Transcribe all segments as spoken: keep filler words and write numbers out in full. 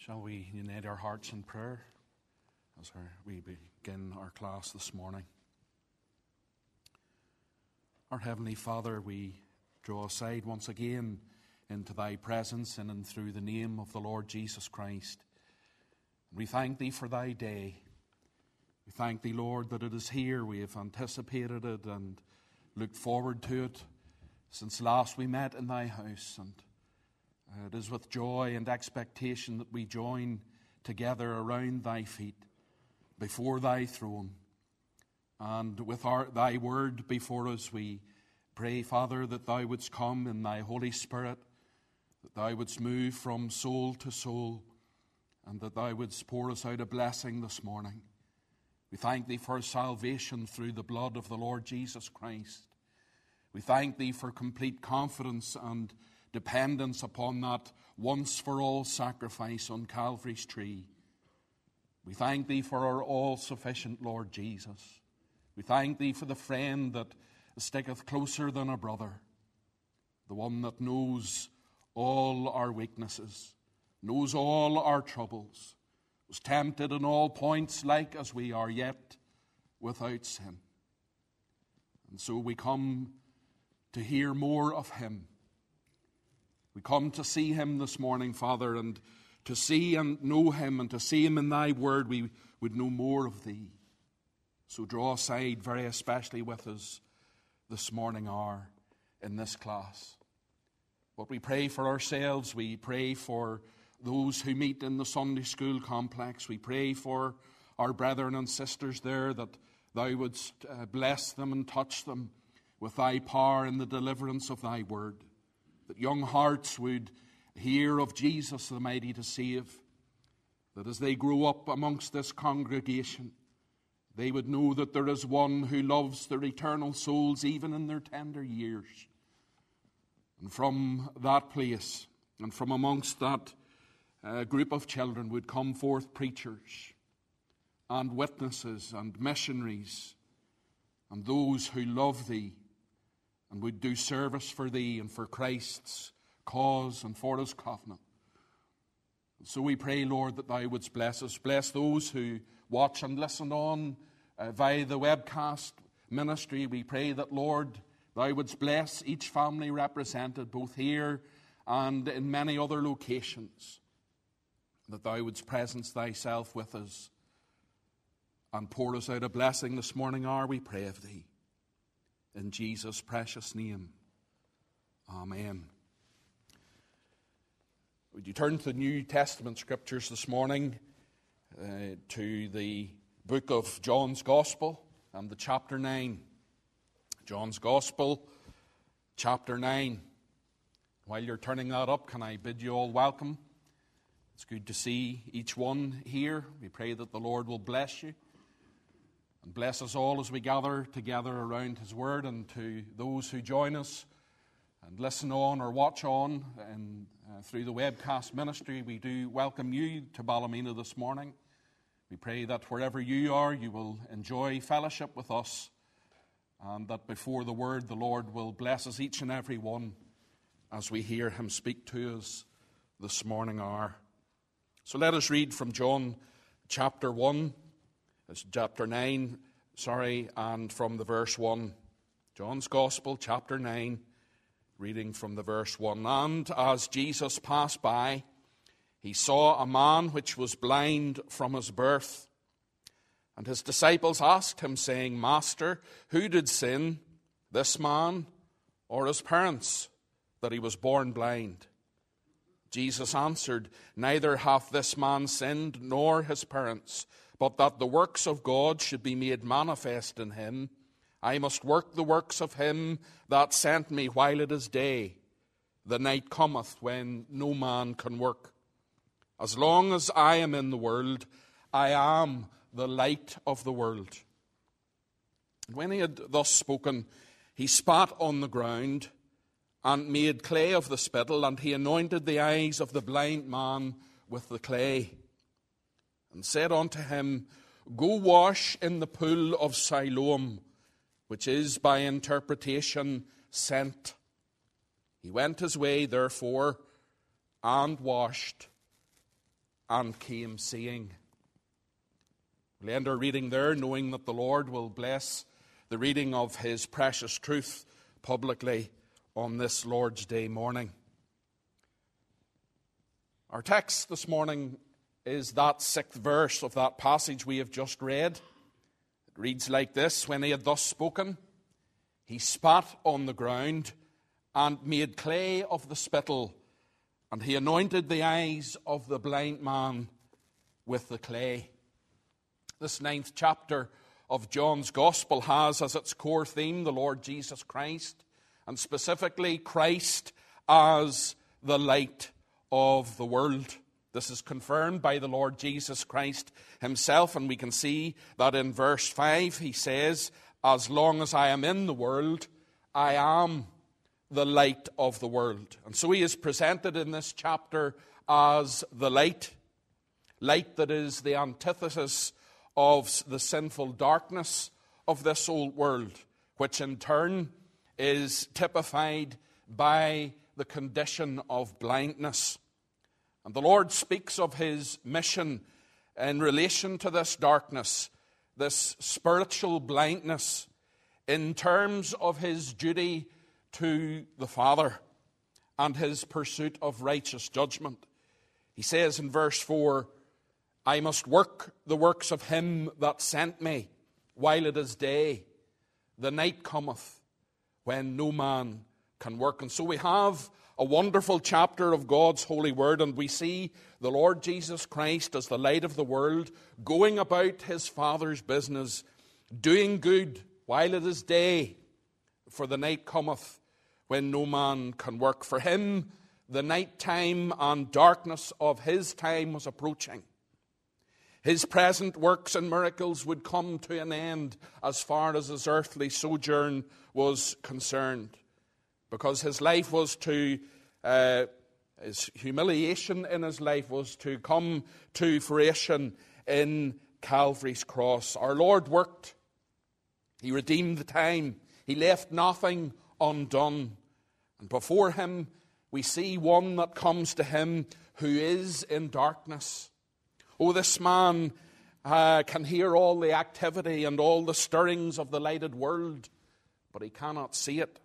Shall we unite our hearts in prayer as our, we begin our class this morning? Our Heavenly Father, we draw aside once again into Thy presence in and through the name of the Lord Jesus Christ. We thank Thee for Thy day. We thank Thee, Lord, that it is here. We have anticipated it and looked forward to it since last we met in Thy house. And uh, it is with joy and expectation that we join together around Thy feet, before Thy throne. And with our, Thy word before us, we pray, Father, that Thou wouldst come in Thy Holy Spirit, that Thou wouldst move from soul to soul, and that Thou wouldst pour us out a blessing this morning. We thank Thee for salvation through the blood of the Lord Jesus Christ. We thank Thee for complete confidence and dependence upon that once-for-all sacrifice on Calvary's tree. We thank Thee for our all-sufficient Lord Jesus. We thank Thee for the friend that sticketh closer than a brother, the one that knows all our weaknesses, knows all our troubles, was tempted in all points like as we are, yet without sin. And so we come to hear more of Him. We come to see Him this morning, Father, and to see and know Him, and to see Him in Thy word, we would know more of Thee. So draw aside very especially with us this morning hour in this class. But we pray for ourselves. We pray for those who meet in the Sunday school complex. We pray for our brethren and sisters there, that Thou wouldst uh, bless them and touch them with Thy power in the deliverance of Thy word. That young hearts would hear of Jesus the mighty to save. That as they grow up amongst this congregation, they would know that there is one who loves their eternal souls even in their tender years. And from that place, and from amongst that uh, group of children, would come forth preachers and witnesses and missionaries and those who love Thee and would do service for Thee and for Christ's cause and for His covenant. And so we pray, Lord, that Thou wouldst bless us. Bless those who watch and listen on uh, via the webcast ministry. We pray that, Lord, Thou wouldst bless each family represented, both here and in many other locations. That Thou wouldst presence Thyself with us and pour us out a blessing this morning hour, we pray of Thee. In Jesus' precious name, amen. Would you turn to the New Testament scriptures this morning, uh, to the book of John's Gospel and the chapter nine. John's Gospel, chapter nine. While you're turning that up, can I bid you all welcome? It's good to see each one here. We pray that the Lord will bless you and bless us all as we gather together around His Word, and to those who join us and listen on or watch on and uh, through the webcast ministry, we do welcome you to Ballymena this morning. We pray that wherever you are, you will enjoy fellowship with us, and that before the Word, the Lord will bless us each and every one as we hear Him speak to us this morning hour. So let us read from John chapter one. It's chapter nine, sorry, and from the verse one. John's Gospel, chapter nine, reading from the verse one. And as Jesus passed by, He saw a man which was blind from his birth. And His disciples asked Him, saying, Master, who did sin, this man or his parents, that he was born blind? Jesus answered, Neither hath this man sinned, nor his parents, but that the works of God should be made manifest in him. I must work the works of Him that sent me while it is day. The night cometh when no man can work. As long as I am in the world, I am the light of the world. When He had thus spoken, He spat on the ground and made clay of the spittle, and He anointed the eyes of the blind man with the clay, and said unto him, Go wash in the pool of Siloam, which is by interpretation sent. He went his way, therefore, and washed, and came seeing. We'll end our reading there, knowing that the Lord will bless the reading of his precious truth publicly on this Lord's Day morning. Our text this morning is that sixth verse of that passage we have just read. It reads like this: When he had thus spoken, he spat on the ground and made clay of the spittle, and he anointed the eyes of the blind man with the clay. This ninth chapter of John's Gospel has as its core theme the Lord Jesus Christ, and specifically Christ as the light of the world. This is confirmed by the Lord Jesus Christ himself, and we can see that in verse five he says, "As long as I am in the world, I am the light of the world." And so he is presented in this chapter as the light, light that is the antithesis of the sinful darkness of this old world, which in turn is typified by the condition of blindness. And the Lord speaks of his mission in relation to this darkness, this spiritual blindness, in terms of his duty to the Father and his pursuit of righteous judgment. He says in verse four, "I must work the works of him that sent me while it is day. The night cometh when no man can work." And so we have a wonderful chapter of God's holy word, and we see the Lord Jesus Christ as the light of the world, going about his Father's business, doing good while it is day, for the night cometh when no man can work. For him, the night time and darkness of his time was approaching. His present works and miracles would come to an end as far as his earthly sojourn was concerned, because his life was to, uh, his humiliation in his life was to come to fruition in Calvary's cross. Our Lord worked. He redeemed the time. He left nothing undone. And before him, we see one that comes to him who is in darkness. Oh, this man uh, can hear all the activity and all the stirrings of the lighted world, but he cannot see it.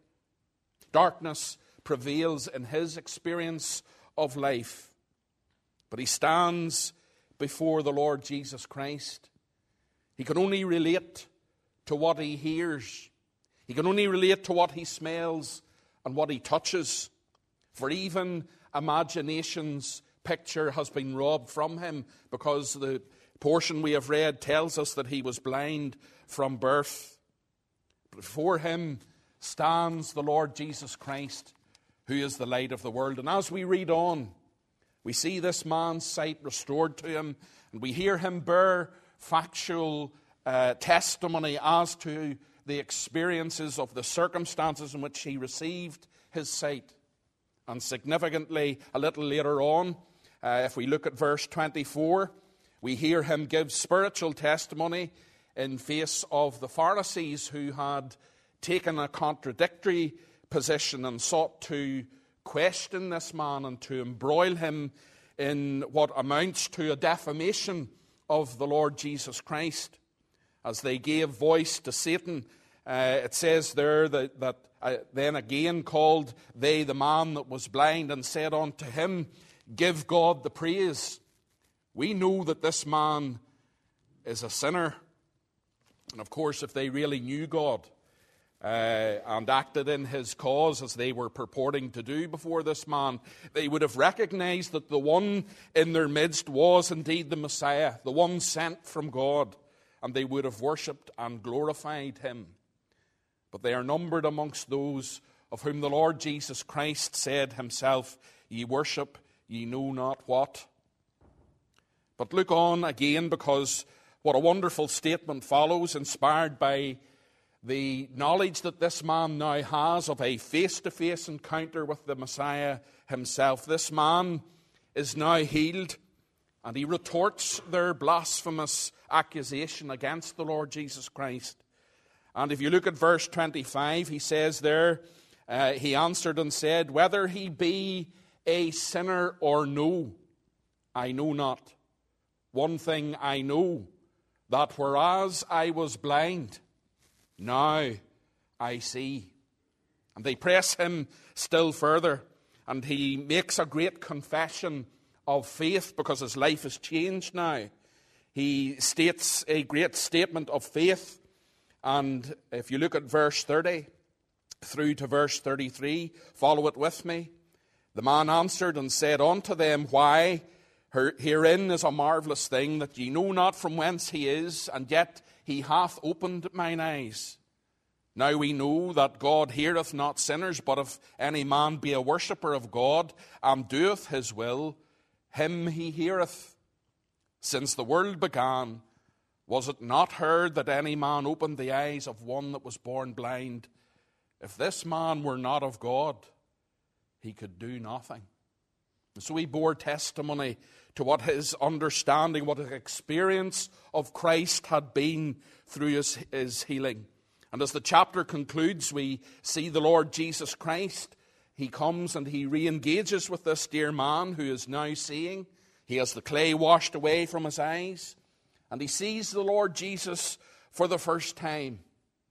Darkness prevails in his experience of life, but he stands before the Lord Jesus Christ. He can only relate to what he hears. He can only relate to what he smells and what he touches, for even imagination's picture has been robbed from him, because the portion we have read tells us that he was blind from birth. Before him stands the Lord Jesus Christ, who is the light of the world. And as we read on, we see this man's sight restored to him, and we hear him bear factual uh, testimony as to the experiences of the circumstances in which he received his sight. And significantly, a little later on, uh, if we look at verse twenty-four, we hear him give spiritual testimony in face of the Pharisees, who had taken a contradictory position and sought to question this man and to embroil him in what amounts to a defamation of the Lord Jesus Christ. As they gave voice to Satan, uh, it says there that, that uh, then again called they the man that was blind, and said unto him, "Give God the praise. We know that this man is a sinner." And of course, if they really knew God uh, and acted in his cause as they were purporting to do before this man, they would have recognized that the one in their midst was indeed the Messiah, the one sent from God, and they would have worshipped and glorified him. But they are numbered amongst those of whom the Lord Jesus Christ said himself, "Ye worship ye know not what." But look on again, because what a wonderful statement follows, inspired by the knowledge that this man now has of a face-to-face encounter with the Messiah himself. This man is now healed, and he retorts their blasphemous accusation against the Lord Jesus Christ. And if you look at verse twenty-five, he says there, uh, he answered and said, "Whether he be a sinner or no, I know not. One thing I know, that whereas I was blind, now I see." And they press him still further, and he makes a great confession of faith because his life has changed now. He states a great statement of faith, and if you look at verse thirty through to verse thirty-three, follow it with me. "The man answered and said unto them, Why, herein is a marvellous thing, that ye know not from whence he is, and yet he hath opened mine eyes. Now we know that God heareth not sinners, but if any man be a worshipper of God, and doeth his will, him he heareth. Since the world began, was it not heard that any man opened the eyes of one that was born blind? If this man were not of God, he could do nothing." And so he bore testimony to what his understanding, what his experience of Christ had been through his, his healing. And as the chapter concludes, we see the Lord Jesus Christ. He comes and he re-engages with this dear man who is now seeing. He has the clay washed away from his eyes, and he sees the Lord Jesus for the first time.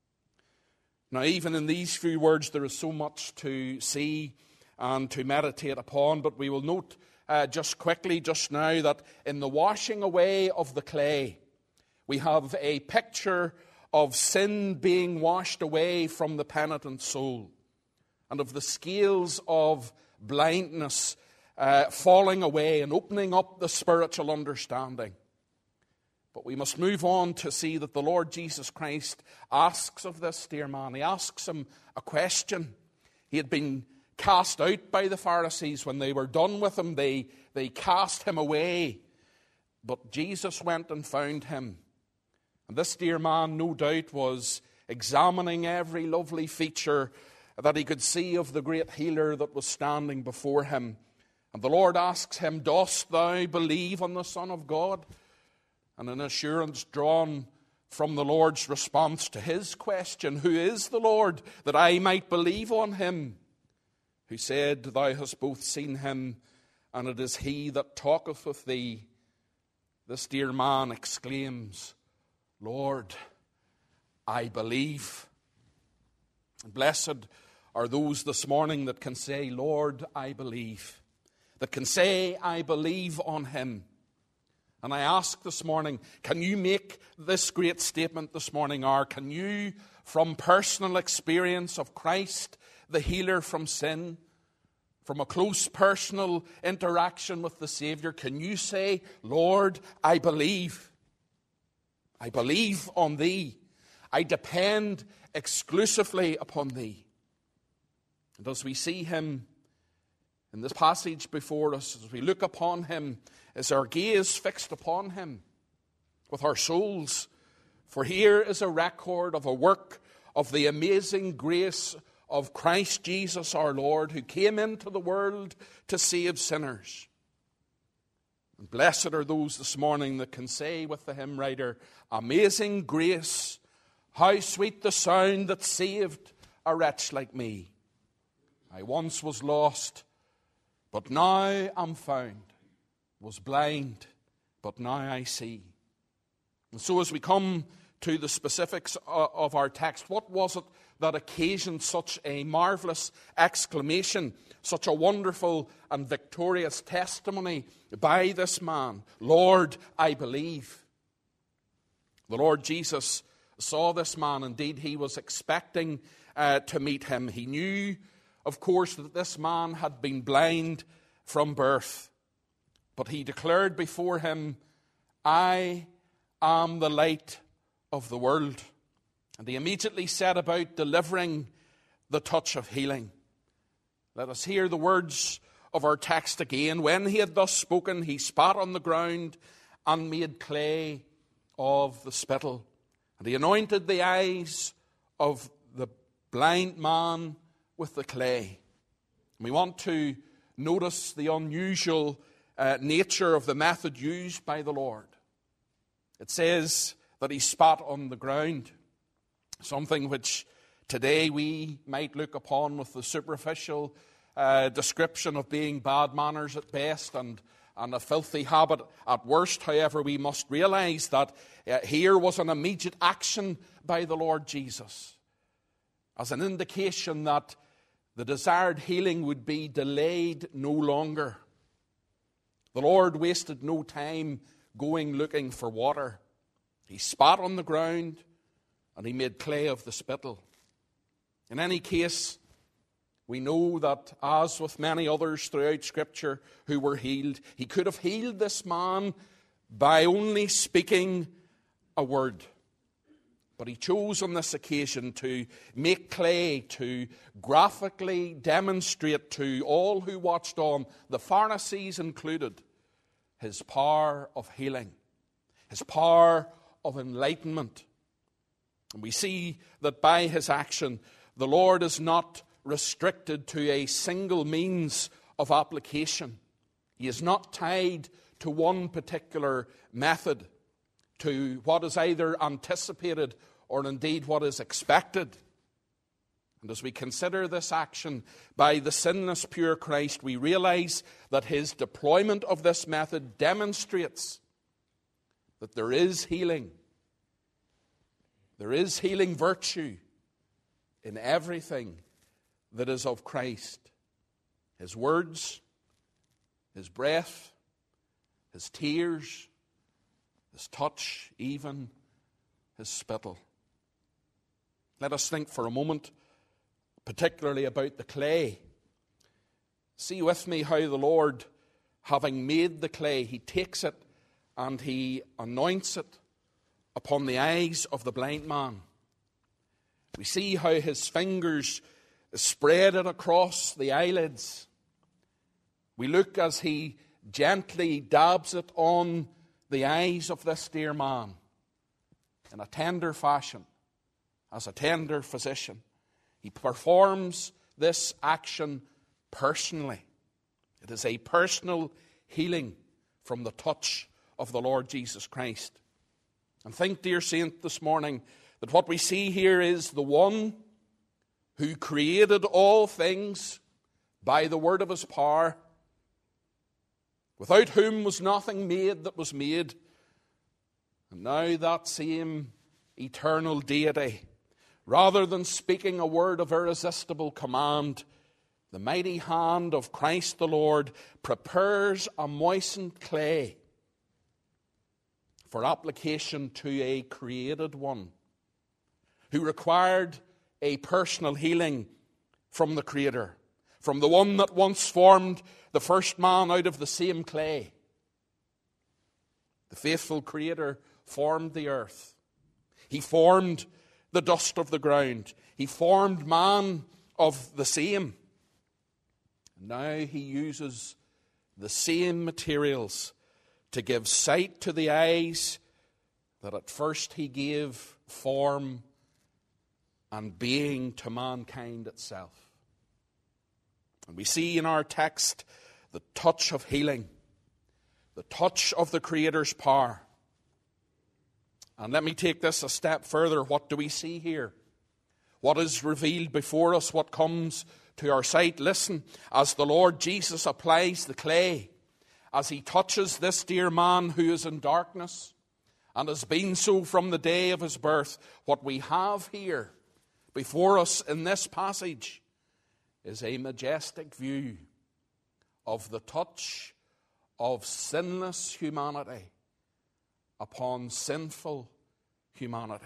Now, even in these few words, there is so much to see and to meditate upon, but we will note uh, just quickly just now that in the washing away of the clay, we have a picture of sin being washed away from the penitent soul, and of the scales of blindness uh, falling away and opening up the spiritual understanding. But we must move on to see that the Lord Jesus Christ asks of this dear man, he asks him a question. He had been cast out by the Pharisees. When they were done with him, they, they cast him away. But Jesus went and found him. And this dear man, no doubt, was examining every lovely feature that he could see of the great healer that was standing before him. And the Lord asks him, "Dost thou believe on the Son of God?" And an assurance drawn from the Lord's response to his question, "Who is the Lord, that I might believe on him?" Who said, "Thou hast both seen him, and it is he that talketh with thee." This dear man exclaims, "Lord, I believe." And blessed are those this morning that can say, "Lord, I believe," that can say, "I believe on him." And I ask this morning, can you make this great statement this morning, or can you, from personal experience of Christ, the healer from sin, from a close personal interaction with the Savior, can you say, "Lord, I believe. I believe on thee. I depend exclusively upon thee"? And as we see him in this passage before us, as we look upon him, as our gaze fixed upon him with our souls, for here is a record of a work of the amazing grace of Christ Jesus our Lord, who came into the world to save sinners. And blessed are those this morning that can say with the hymn writer, "Amazing grace, how sweet the sound that saved a wretch like me. I once was lost, but now am found, was blind, but now I see." And so as we come to the specifics of our text, what was it that occasioned such a marvelous exclamation, such a wonderful and victorious testimony by this man? "Lord, I believe." The Lord Jesus saw this man. Indeed, he was expecting uh, to meet him. He knew, of course, that this man had been blind from birth. But he declared before him, "I am the light of the world." And he immediately set about delivering the touch of healing. Let us hear the words of our text again. "When he had thus spoken, he spat on the ground and made clay of the spittle. And he anointed the eyes of the blind man with the clay." And we want to notice the unusual uh, nature of the method used by the Lord. It says that he spat on the ground, something which today we might look upon with the superficial uh, description of being bad manners at best and, and a filthy habit at worst. However, we must realize that uh, here was an immediate action by the Lord Jesus as an indication that the desired healing would be delayed no longer. The Lord wasted no time going looking for water. He spat on the ground and he made clay of the spittle. In any case, we know that, as with many others throughout Scripture who were healed, he could have healed this man by only speaking a word. But he chose on this occasion to make clay, to graphically demonstrate to all who watched on, the Pharisees included, his power of healing, his power of enlightenment. And we see that by his action, the Lord is not restricted to a single means of application. He is not tied to one particular method, to what is either anticipated or indeed what is expected. And as we consider this action by the sinless pure Christ, we realize that his deployment of this method demonstrates that there is healing. There is healing virtue in everything that is of Christ. His words, his breath, his tears, his touch, even his spittle. Let us think for a moment particularly about the clay. See with me how the Lord, having made the clay, he takes it and he anoints it upon the eyes of the blind man. We see how his fingers spread it across the eyelids. We look as he gently dabs it on the eyes of this dear man in a tender fashion, as a tender physician. He performs this action personally. It is a personal healing from the touch of the Lord Jesus Christ. And think, dear saint, this morning that what we see here is the one who created all things by the word of his power, without whom was nothing made that was made. And now that same eternal deity, rather than speaking a word of irresistible command, the mighty hand of Christ the Lord prepares a moistened clay for application to a created one who required a personal healing from the Creator, from the one that once formed the first man out of the same clay. The faithful Creator formed the earth. He formed the dust of the ground. He formed man of the same. Now he uses the same materials to give sight to the eyes that at first he gave form and being to mankind itself. And we see in our text the touch of healing, the touch of the Creator's power. And let me take this a step further. What do we see here? What is revealed before us? What comes to our sight? Listen, as the Lord Jesus applies the clay, as he touches this dear man who is in darkness and has been so from the day of his birth, what we have here before us in this passage is a majestic view of the touch of sinless humanity upon sinful humanity.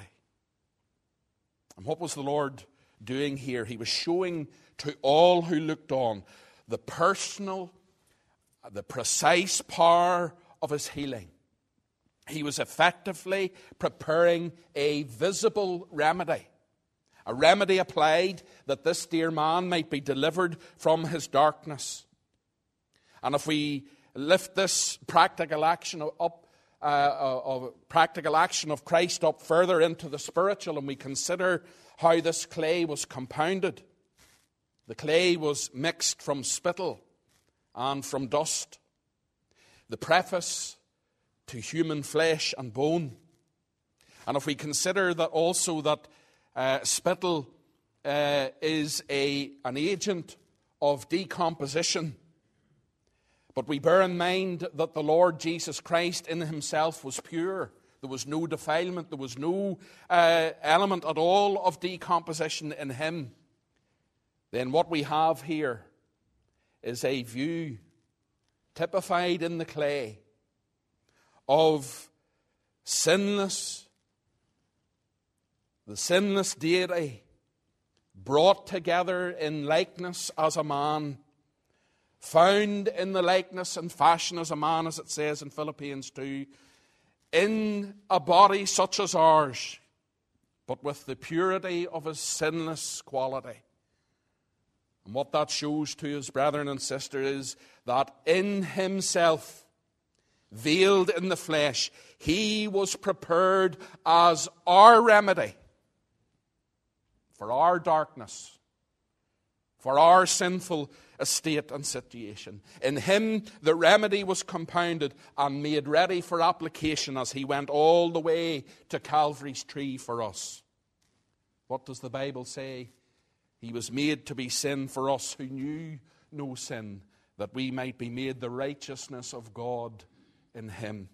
And what was the Lord doing here? He was showing to all who looked on the personal, the precise power of his healing. He was effectively preparing a visible remedy, a remedy applied that this dear man might be delivered from his darkness. And if we lift this practical action up, uh, of practical action of Christ up further into the spiritual, and we consider how this clay was compounded. The clay was mixed from spittle and from dust. The preface to human flesh and bone. And if we consider that also that uh, spittle uh, is a, an agent of decomposition, But we bear in mind that the Lord Jesus Christ in himself was pure. There was no defilement. There was no uh, element at all of decomposition in him. Then what we have here is a view typified in the clay of sinless, the sinless deity brought together in likeness as a man, found in the likeness and fashion as a man, as it says in Philippians two, in a body such as ours, but with the purity of his sinless quality. And what that shows to us, brethren and sisters, is that in himself, veiled in the flesh, he was prepared as our remedy for our darkness, for our sinful estate and situation. In him, the remedy was compounded and made ready for application as he went all the way to Calvary's tree for us. What does the Bible say? He was made to be sin for us who knew no sin, that we might be made the righteousness of God in him.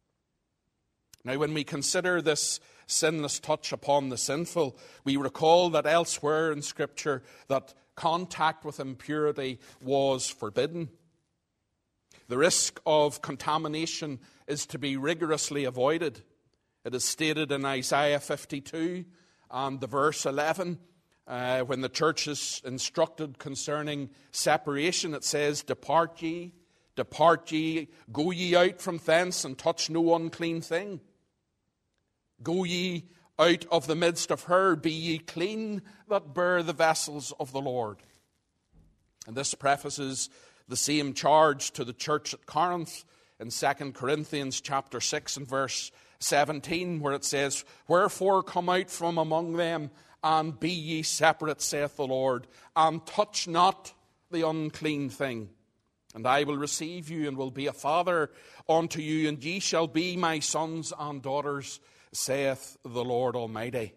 Now, when we consider this sinless touch upon the sinful, we recall that elsewhere in Scripture that contact with impurity was forbidden. The risk of contamination is to be rigorously avoided. It is stated in Isaiah fifty-two and the verse eleven, uh, when the church is instructed concerning separation, it says, "Depart ye, depart ye, go ye out from thence, and touch no unclean thing. Go ye out of the midst of her, be ye clean that bear the vessels of the Lord." And this prefaces the same charge to the church at Corinth in Second Corinthians chapter six and verse seventeen, where it says, "Wherefore come out from among them, and be ye separate, saith the Lord, and touch not the unclean thing. And I will receive you, and will be a father unto you, and ye shall be my sons and daughters, saith the Lord Almighty."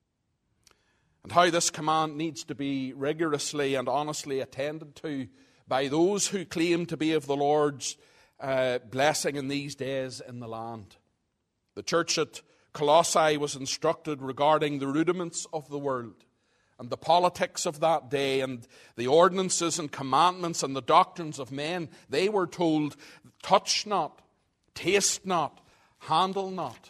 And how this command needs to be rigorously and honestly attended to by those who claim to be of the Lord's uh, blessing in these days in the land. The church at Colossae was instructed regarding the rudiments of the world and the politics of that day and the ordinances and commandments and the doctrines of men. They were told, touch not, taste not, handle not.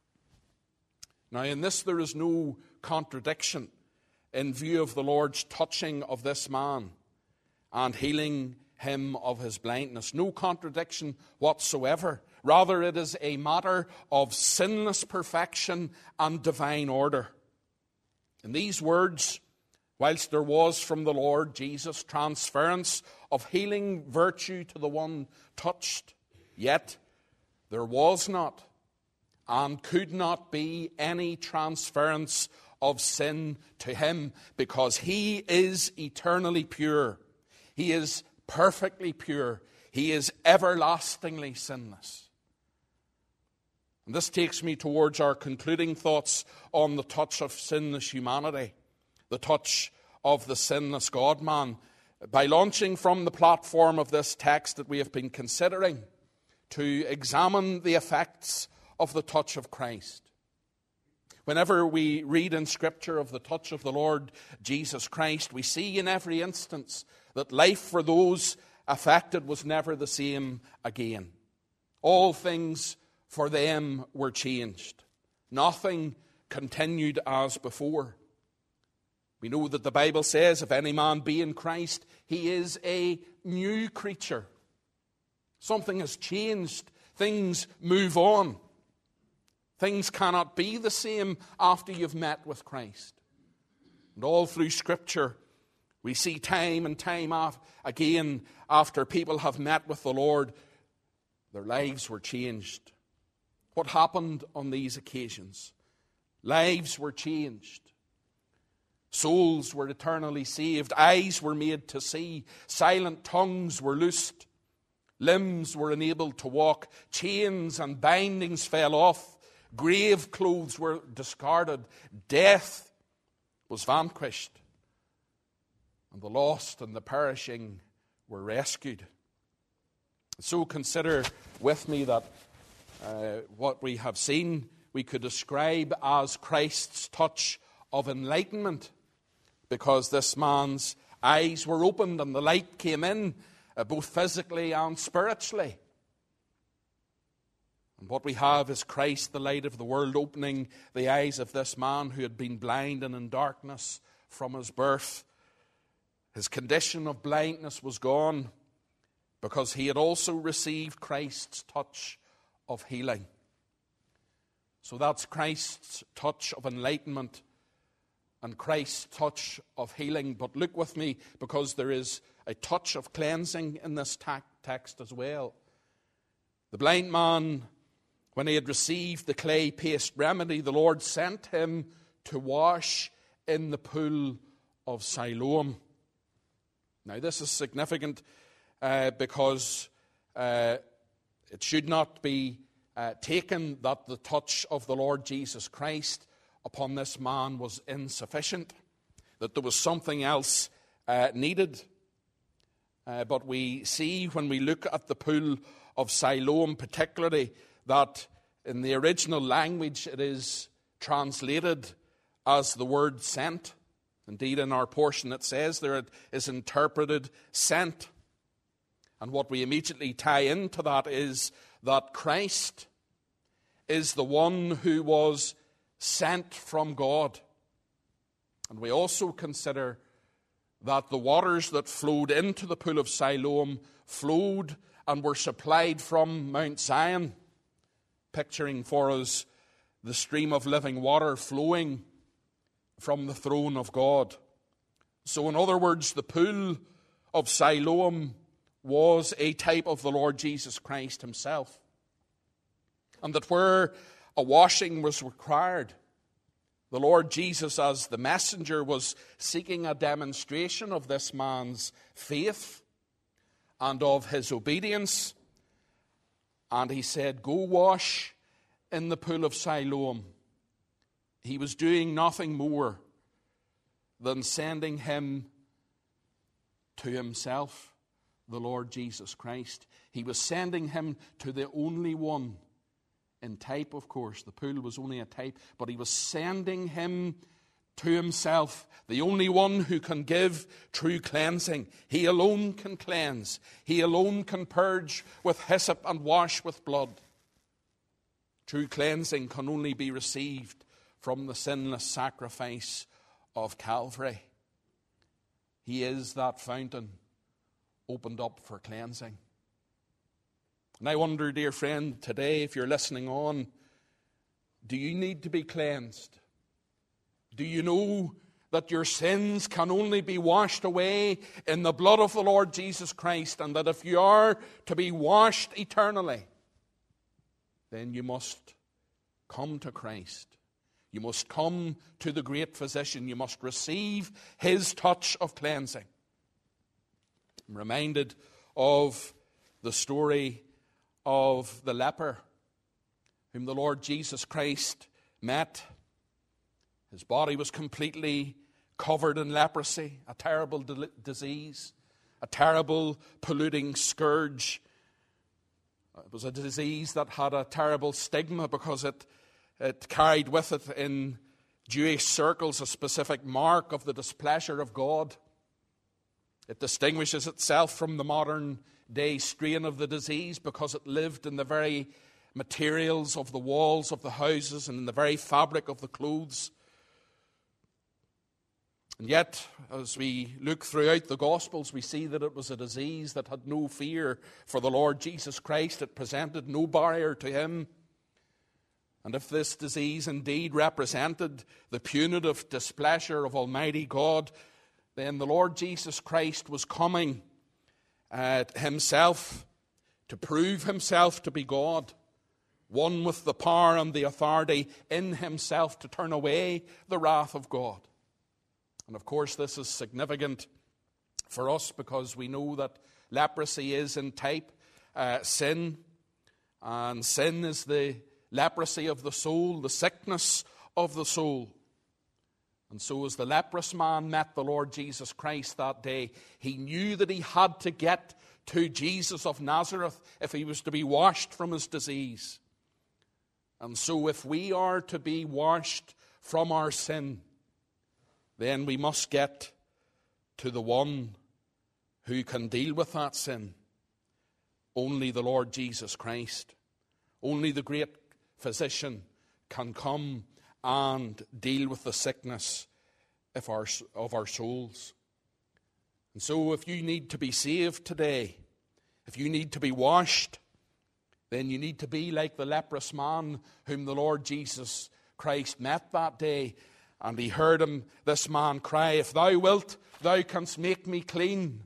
Now, in this there is no contradiction in view of the Lord's touching of this man and healing him of his blindness. No contradiction whatsoever. Rather, it is a matter of sinless perfection and divine order. In these words, whilst there was from the Lord Jesus transference of healing virtue to the one touched, yet there was not and could not be any transference of sin to him, because he is eternally pure. He is perfectly pure. He is everlastingly sinless. And this takes me towards our concluding thoughts on the touch of sinless humanity, the touch of the sinless God-man, by launching from the platform of this text that we have been considering to examine the effects of the touch of Christ. Whenever we read in Scripture of the touch of the Lord Jesus Christ, we see in every instance that life for those affected was never the same again. All things for them were changed. Nothing continued as before. We know that the Bible says, if any man be in Christ, he is a new creature. Something has changed. Things move on. Things cannot be the same after you've met with Christ. And all through Scripture, we see time and time again, after people have met with the Lord, their lives were changed. What happened on these occasions? Lives were changed. Souls were eternally saved. Eyes were made to see. Silent tongues were loosed. Limbs were enabled to walk. Chains and bindings fell off. Grave clothes were discarded. Death was vanquished. And the lost and the perishing were rescued. So consider with me that uh, what we have seen we could describe as Christ's touch of enlightenment, because this man's eyes were opened and the light came in, uh, both physically and spiritually. And what we have is Christ, the light of the world, opening the eyes of this man who had been blind and in darkness from his birth. His condition of blindness was gone because he had also received Christ's touch of healing. So that's Christ's touch of enlightenment and Christ's touch of healing. But look with me, because there is a touch of cleansing in this ta- text as well. The blind man, when he had received the clay paste remedy, the Lord sent him to wash in the pool of Siloam. Now this is significant uh, because uh, it should not be uh, taken that the touch of the Lord Jesus Christ upon this man was insufficient, that there was something else uh, needed. Uh, but we see when we look at the pool of Siloam particularly, that in the original language it is translated as the word sent. Indeed, in our portion it says there it is interpreted sent. And what we immediately tie into that is that Christ is the one who was sent from God. And we also consider that the waters that flowed into the pool of Siloam flowed and were supplied from Mount Zion, picturing for us the stream of living water flowing from the throne of God. So in other words, the pool of Siloam was a type of the Lord Jesus Christ himself. And that where a washing was required, the Lord Jesus, as the messenger, was seeking a demonstration of this man's faith and of his obedience. And he said, "Go wash in the pool of Siloam." He was doing nothing more than sending him to himself, the Lord Jesus Christ. He was sending him to the only one, in type, of course. The pool was only a type, but he was sending him to himself, the only one who can give true cleansing. He alone can cleanse. He alone can purge with hyssop and wash with blood. True cleansing can only be received from the sinless sacrifice of Calvary. He is that fountain opened up for cleansing. And I wonder, dear friend, today, if you're listening on, do you need to be cleansed? Do you know that your sins can only be washed away in the blood of the Lord Jesus Christ, and that if you are to be washed eternally, then you must come to Christ. You must come to the great physician. You must receive his touch of cleansing. I'm reminded of the story of the leper whom the Lord Jesus Christ met. His body was completely covered in leprosy, a terrible de- disease, a terrible polluting scourge. It was a disease that had a terrible stigma because it, it carried with it in Jewish circles a specific mark of the displeasure of God. It distinguishes itself from the modern day strain of the disease because it lived in the very materials of the walls of the houses and in the very fabric of the clothes. And yet, as we look throughout the Gospels, we see that it was a disease that had no fear for the Lord Jesus Christ. It presented no barrier to him. And if this disease indeed represented the punitive displeasure of Almighty God, then the Lord Jesus Christ was coming uh, himself to prove himself to be God, one with the power and the authority in himself to turn away the wrath of God. And of course, this is significant for us because we know that leprosy is in type uh, sin, and sin is the leprosy of the soul, the sickness of the soul. And so as the leprous man met the Lord Jesus Christ that day, he knew that he had to get to Jesus of Nazareth if he was to be washed from his disease. And so if we are to be washed from our sin, then we must get to the one who can deal with that sin. Only the Lord Jesus Christ, only the great physician can come and deal with the sickness of our, of our souls. And so if you need to be saved today, if you need to be washed, then you need to be like the leprous man whom the Lord Jesus Christ met that day. And he heard him, this man, cry, "If thou wilt, thou canst make me clean."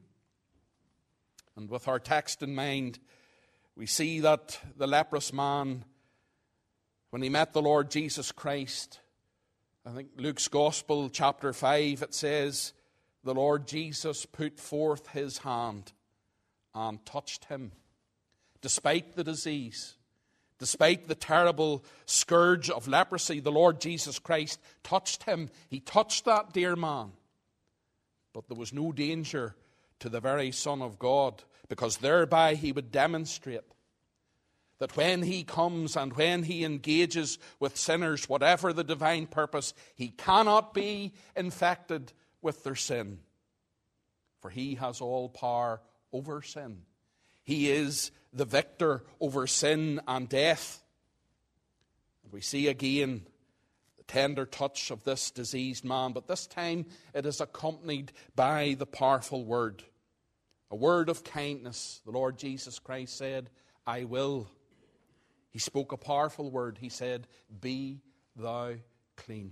And with our text in mind, we see that the leprous man, when he met the Lord Jesus Christ, I think Luke's Gospel, chapter five, it says, the Lord Jesus put forth his hand and touched him. Despite the disease, despite the terrible scourge of leprosy, the Lord Jesus Christ touched him. He touched that dear man. But there was no danger to the very Son of God, because thereby he would demonstrate that when he comes and when he engages with sinners, whatever the divine purpose, he cannot be infected with their sin. For he has all power over sin. He is the victor over sin and death. And we see again the tender touch of this diseased man, but this time it is accompanied by the powerful word. A word of kindness. The Lord Jesus Christ said, "I will." He spoke a powerful word. He said, "Be thou clean."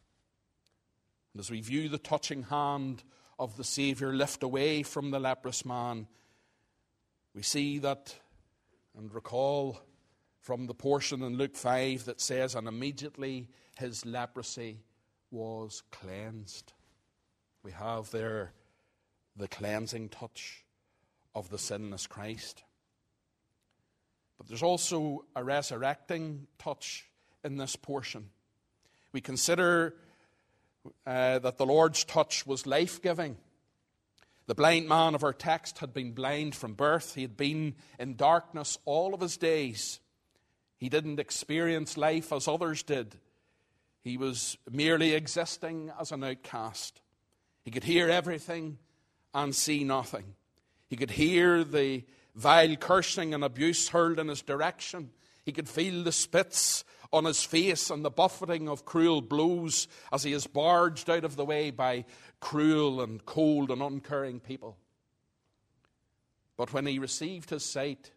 And as we view the touching hand of the Savior lift away from the leprous man, we see that, and recall from the portion in Luke five that says, "And immediately his leprosy was cleansed." We have there the cleansing touch of the sinless Christ. But there's also a resurrecting touch in this portion. We consider uh, that the Lord's touch was life-giving. The blind man of our text had been blind from birth. He had been in darkness all of his days. He didn't experience life as others did. He was merely existing as an outcast. He could hear everything and see nothing. He could hear the vile cursing and abuse hurled in his direction. He could feel the spits on his face and the buffeting of cruel blows as he is barged out of the way by cruel and cold and uncaring people. But when he received his sight,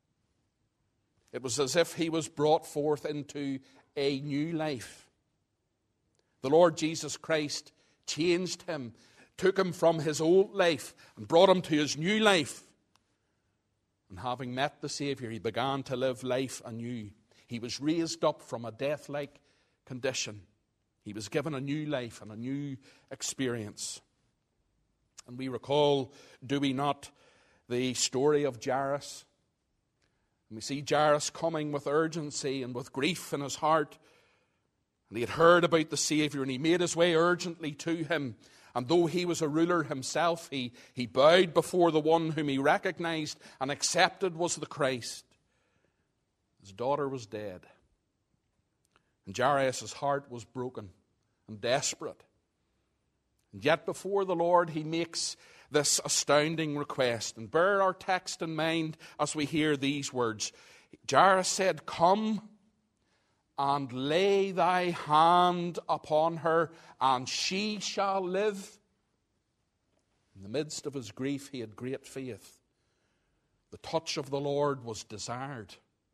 it was as if he was brought forth into a new life. The Lord Jesus Christ changed him, took him from his old life and brought him to his new life. And having met the Savior, he began to live life anew. He was raised up from a death-like condition. He was given a new life and a new experience. And we recall, do we not, the story of Jairus? And we see Jairus coming with urgency and with grief in his heart. And he had heard about the Savior, and he made his way urgently to him. And though he was a ruler himself, he, he bowed before the one whom he recognized and accepted was the Christ. His daughter was dead. And Jairus' heart was broken and desperate. And yet before the Lord he makes this astounding request. And bear our text in mind as we hear these words. Jairus said, "Come and lay thy hand upon her, and she shall live." In the midst of his grief, he had great faith. The touch of the Lord was desired.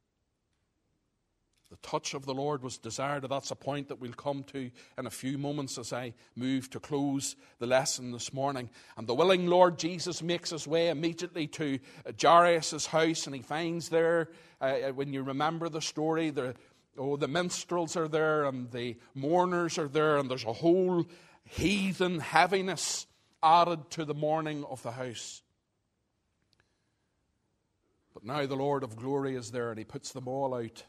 The touch of the Lord was desired. That's a point that we'll come to in a few moments as I move to close the lesson this morning. And the willing Lord Jesus makes his way immediately to Jairus' house, and he finds there, uh, when you remember the story, the Oh, the minstrels are there and the mourners are there, and there's a whole heathen heaviness added to the mourning of the house. But now the Lord of glory is there, and he puts them all out.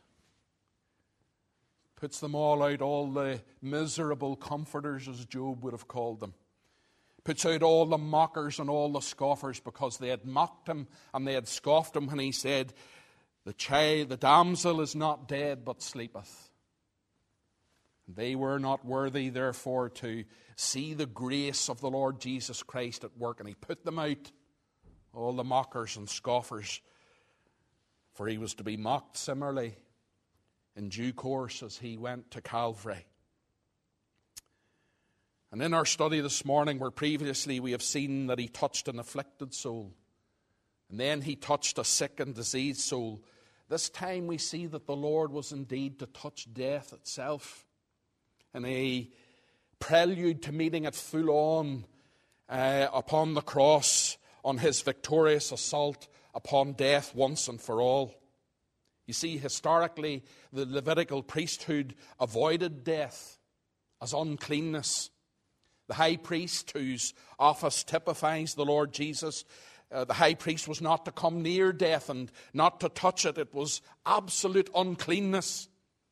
Puts them all out, all the miserable comforters, as Job would have called them. puts out all the mockers and all the scoffers, because they had mocked him and they had scoffed him when he said, The child, the damsel is not dead, but sleepeth. They were not worthy, therefore, to see the grace of the Lord Jesus Christ at work. And he put them out, all the mockers and scoffers, for he was to be mocked similarly in due course as he went to Calvary. And in our study this morning, where previously we have seen that he touched an afflicted soul, and then he touched a sick and diseased soul, this time we see that the Lord was indeed to touch death itself, in a prelude to meeting it full on uh, upon the cross, on his victorious assault upon death once and for all. You see, historically, the Levitical priesthood avoided death as uncleanness. The high priest, whose office typifies the Lord Jesus, uh, the high priest was not to come near death and not to touch it. It was absolute uncleanness.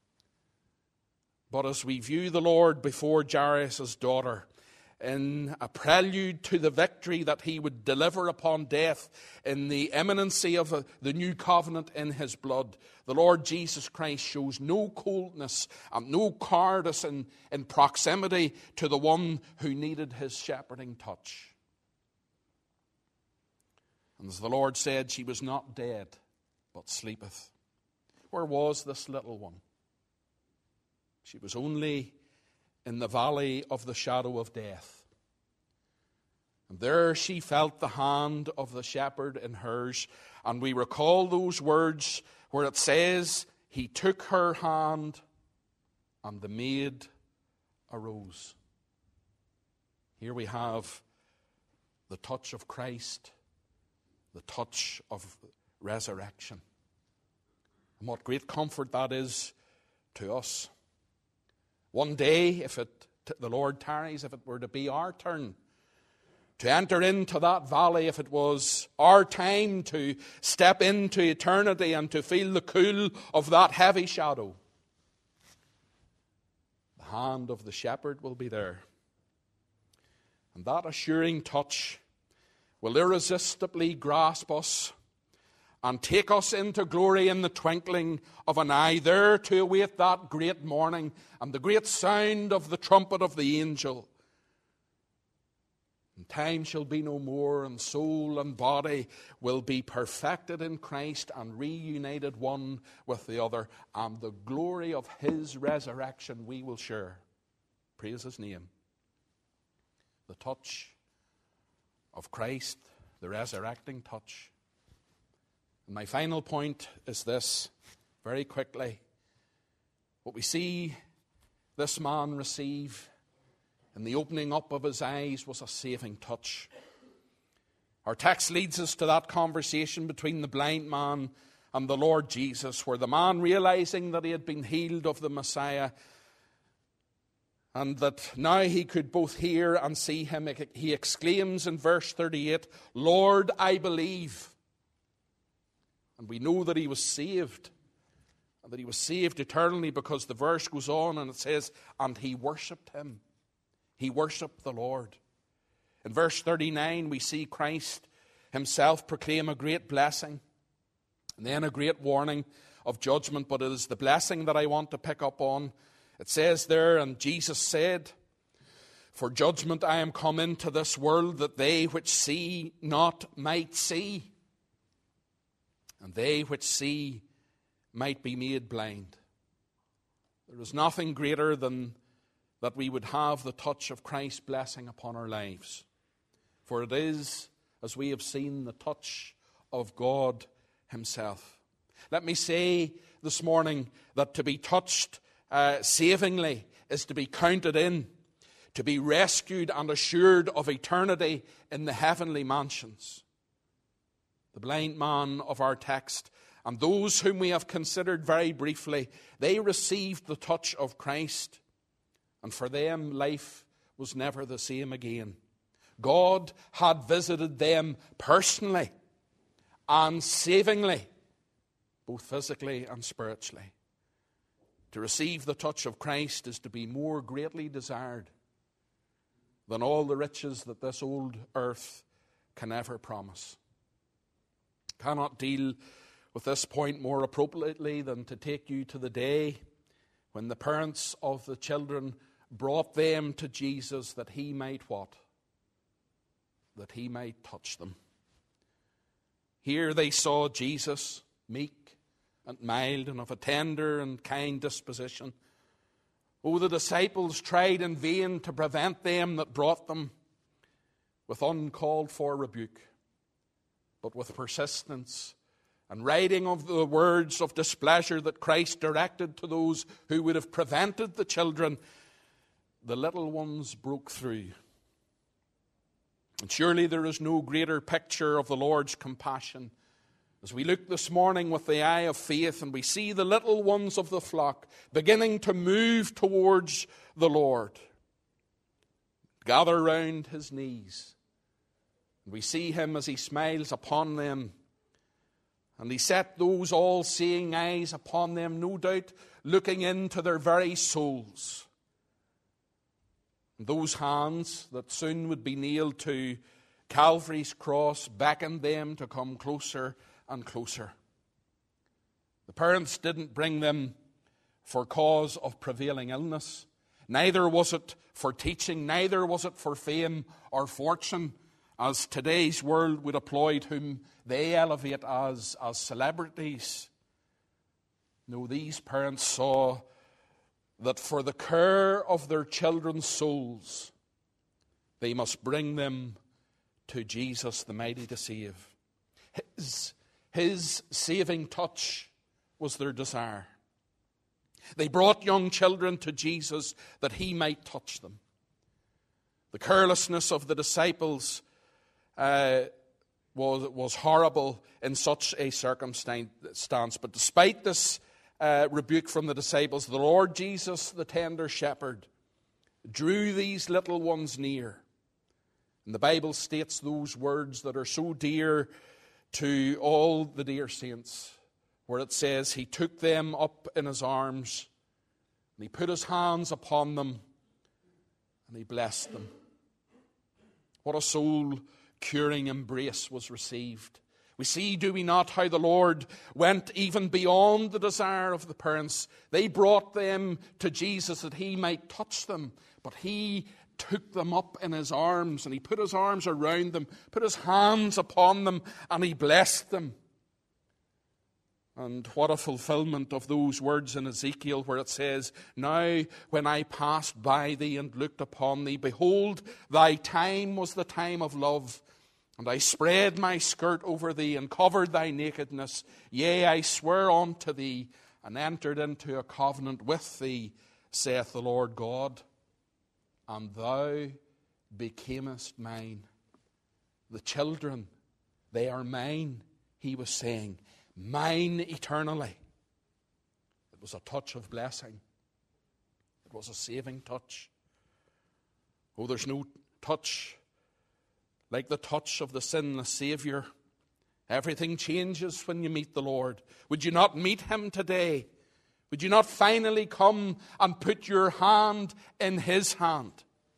But as we view the Lord before Jairus' daughter, in a prelude to the victory that he would deliver upon death, in the imminency of a, the new covenant in his blood, the Lord Jesus Christ shows no coldness and no cowardice in, in proximity to the one who needed his shepherding touch. And as the Lord said, she was not dead, but sleepeth. Where was this little one? She was only in the valley of the shadow of death. And there she felt the hand of the shepherd in hers. And we recall those words where it says, He took her hand, and the maid arose. Here we have the touch of Christ, the touch of resurrection. And what great comfort that is to us. One day, if it, the Lord tarries, if it were to be our turn to enter into that valley, if it was our time to step into eternity and to feel the cool of that heavy shadow, the hand of the shepherd will be there. And that assuring touch will irresistibly grasp us and take us into glory in the twinkling of an eye, there to await that great morning and the great sound of the trumpet of the angel. And time shall be no more, and soul and body will be perfected in Christ and reunited one with the other, and the glory of his resurrection we will share. Praise his name. The touch of Christ, the resurrecting touch. My final point is this, very quickly. What we see this man receive in the opening up of his eyes was a saving touch. Our text leads us to that conversation between the blind man and the Lord Jesus, where the man, realizing that he had been healed of the Messiah, and that now he could both hear and see him, he exclaims in verse thirty-eight, Lord, I believe. And we know that he was saved, and that he was saved eternally, because the verse goes on and it says, and he worshipped him. He worshipped the Lord. In verse thirty-nine, we see Christ himself proclaim a great blessing, and then a great warning of judgment, but it is the blessing that I want to pick up on. It says there, and Jesus said, For judgment I am come into this world, that they which see not might see, and they which see might be made blind. There is nothing greater than that we would have the touch of Christ's blessing upon our lives. For it is, as we have seen, the touch of God himself. Let me say this morning that to be touched uh, savingly is to be counted in, to be rescued and assured of eternity in the heavenly mansions. The blind man of our text, and those whom we have considered very briefly, they received the touch of Christ, and for them life was never the same again. God had visited them personally and savingly, both physically and spiritually. To receive the touch of Christ is to be more greatly desired than all the riches that this old earth can ever promise. Cannot deal with this point more appropriately than to take you to the day when the parents of the children brought them to Jesus that he might what? That he might touch them. Here they saw Jesus, meek and mild and of a tender and kind disposition. Oh, the disciples tried in vain to prevent them that brought them with uncalled for rebuke, but with persistence and writing of the words of displeasure that Christ directed to those who would have prevented the children, the little ones broke through. And surely there is no greater picture of the Lord's compassion as we look this morning with the eye of faith and we see the little ones of the flock beginning to move towards the Lord, gather round his knees. And we see him as he smiles upon them. And he set those all-seeing eyes upon them, no doubt looking into their very souls. And those hands that soon would be nailed to Calvary's cross beckoned them to come closer and closer. The parents didn't bring them for cause of prevailing illness. Neither was it for teaching, neither was it for fame or fortune, as today's world would applaud whom they elevate as, as celebrities. No, these parents saw that for the care of their children's souls, they must bring them to Jesus, the mighty to save. His, his saving touch was their desire. They brought young children to Jesus that he might touch them. The carelessness of the disciples uh, was, was horrible in such a circumstance. But despite this uh, rebuke from the disciples, the Lord Jesus, the tender shepherd, drew these little ones near. And the Bible states those words that are so dear to all the dear saints, where it says, he took them up in his arms, and he put his hands upon them, and he blessed them. What a soul-curing embrace was received. We see, do we not, how the Lord went even beyond the desire of the parents. They brought them to Jesus that he might touch them, but he took them up in his arms, and he put his arms around them, put his hands upon them, and he blessed them. And what a fulfillment of those words in Ezekiel where it says, now when I passed by thee and looked upon thee, behold, thy time was the time of love. And I spread my skirt over thee and covered thy nakedness. Yea, I swear unto thee and entered into a covenant with thee, saith the Lord God. And thou becamest mine. The children, they are mine, he was saying. Mine eternally. It was a touch of blessing. It was a saving touch. Oh, there's no touch like the touch of the sinless Savior. Everything changes when you meet the Lord. Would you not meet him today? Would you not finally come and put your hand in his hand?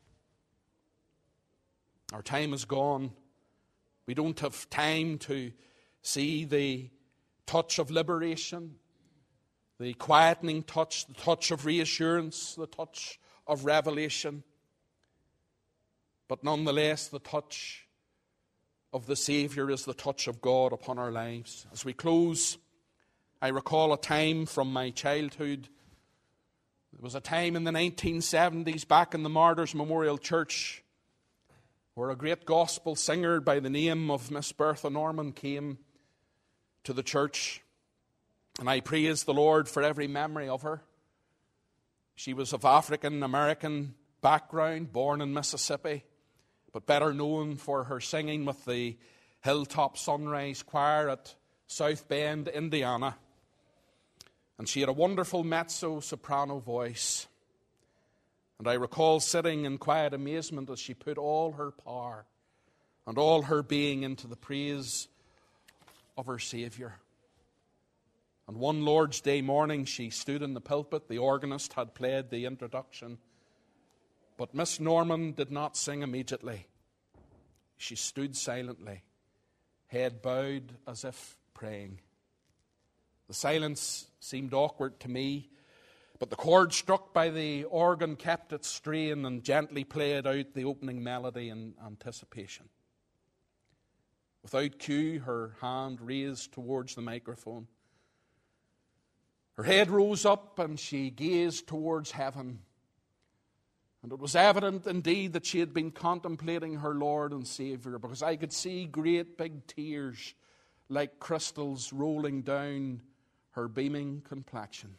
Our time is gone. We don't have time to see the touch of liberation, the quietening touch, the touch of reassurance, the touch of revelation. But nonetheless, the touch of the Savior is the touch of God upon our lives. As we close, I recall a time from my childhood. There was a time in the nineteen seventies back in the Martyrs Memorial Church where a great gospel singer by the name of Miss Bertha Norman came to the church. And I praise the Lord for every memory of her. She was of African-American background, born in Mississippi, but better known for her singing with the Hilltop Sunrise Choir at South Bend, Indiana. And she had a wonderful mezzo-soprano voice. And I recall sitting in quiet amazement as she put all her power and all her being into the praise of her Savior. And one Lord's Day morning she stood in the pulpit. The organist had played the introduction. But Miss Norman did not sing immediately. She stood silently, head bowed as if praying. The silence seemed awkward to me, but the chord struck by the organ kept its strain and gently played out the opening melody in anticipation. Without cue, her hand raised towards the microphone. Her head rose up and she gazed towards heaven. And it was evident indeed that she had been contemplating her Lord and Saviour, because I could see great big tears like crystals rolling down her beaming complexion.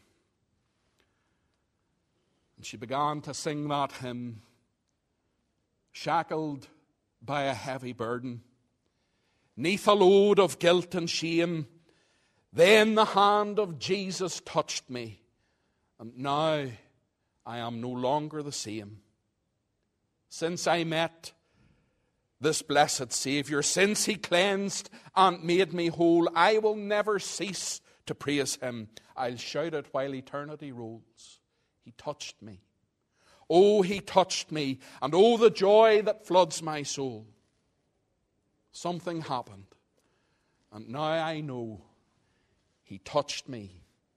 And she began to sing that hymn, shackled by a heavy burden, 'neath a load of guilt and shame. Then the hand of Jesus touched me, and now I am no longer the same. Since I met this blessed Saviour, since He cleansed and made me whole, I will never cease to praise Him. I'll shout it while eternity rolls. He touched me. Oh, He touched me, and oh, the joy that floods my soul. Something happened, and now I know He touched me,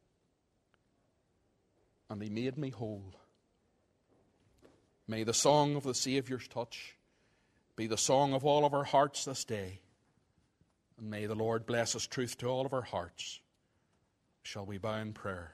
and He made me whole. May the song of the Saviour's touch be the song of all of our hearts this day. And may the Lord bless His truth to all of our hearts. Shall we bow in prayer?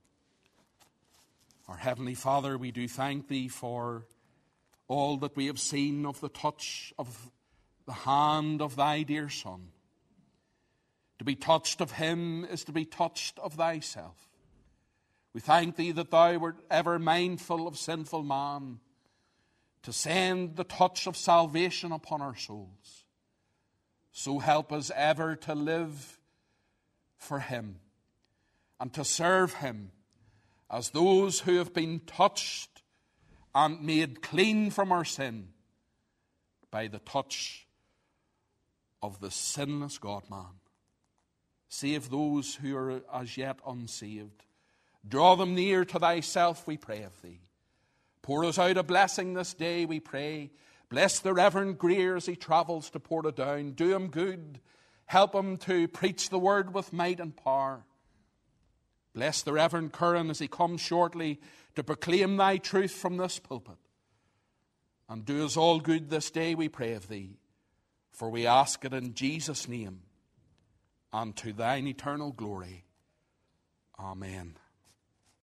Our Heavenly Father, we do thank Thee for all that we have seen of the touch of the hand of Thy dear Son. To be touched of Him is to be touched of Thyself. We thank Thee that Thou wert ever mindful of sinful man, to send the touch of salvation upon our souls. So help us ever to live for Him and to serve Him as those who have been touched and made clean from our sin by the touch of the sinless God-man. Save those who are as yet unsaved. Draw them near to Thyself, we pray of Thee. Pour us out a blessing this day, we pray. Bless the Reverend Greer as he travels to Portadown. Do him good. Help him to preach the word with might and power. Bless the Reverend Curran as he comes shortly to proclaim Thy truth from this pulpit. And do us all good this day, we pray of Thee. For we ask it in Jesus' name, and to Thine eternal glory. Amen.